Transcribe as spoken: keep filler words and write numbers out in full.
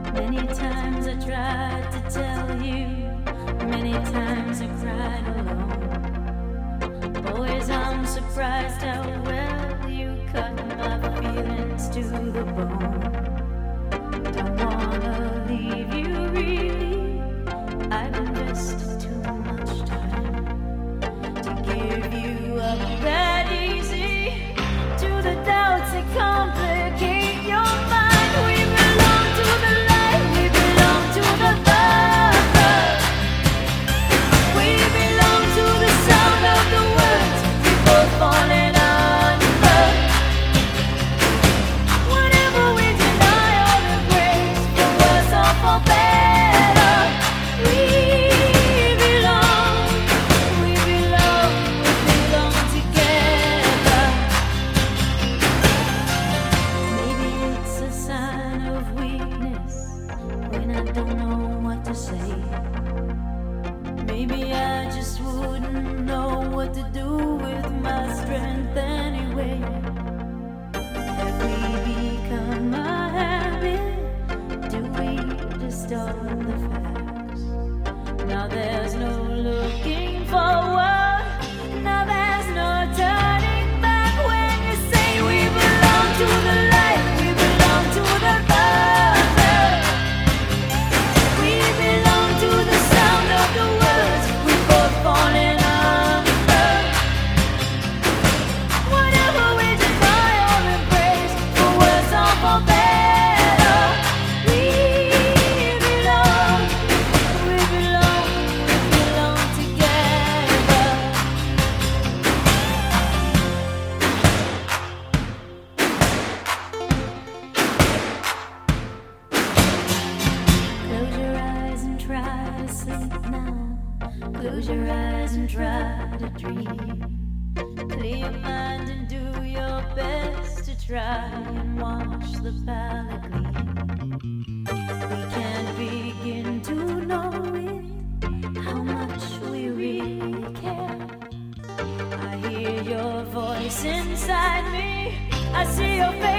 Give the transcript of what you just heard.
Many times I tried to tell you, many times I cried alone. Always I'm surprised how well you cut my feelings to the bone. Don't wanna leave you really, I've invested too much time to give you up that easy to the doubts that complicate your mind. We belong to the light, we belong to the dark. We belong to the sound of the words we both falling under. Whatever we deny or embrace, for worse or for better, we belong, we belong, we belong together. Maybe it's a sign of weakness when I don't know what to say. Maybe I just wouldn't know what to do with my strength anyway. Have we become a habit? Do we distort the facts? Now there's no looking forward. Now there's no turning back when you say we belong to the light, we belong to the dark. We belong to the sound of the words we both falling under. Whatever we deny or embrace, for worse or for better, we belong, we belong, we belong together. Close your eyes and try to sleep now. Close your eyes and try to dream. Clear your mind and do your best to try and watch the palette gleam. We can't begin to know it, how much we really care. I hear your voice inside me, I see your face.